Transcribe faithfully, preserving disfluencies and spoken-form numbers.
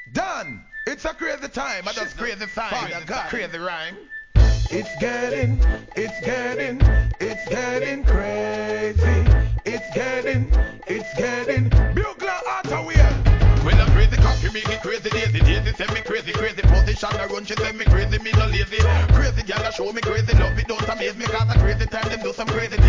Done. It's a crazy time. I just crazy sign. It's a crazy rhyme. It's getting, it's getting, it's getting crazy. It's getting, it's getting. Bugler Ottaway. When I'm crazy, cocky me get crazy daisy. Daisy send me crazy, crazy position. I run, she send me crazy, me no lazy. Crazy gal, show me crazy love. It don't amaze me, cause a crazy time them do some crazy things.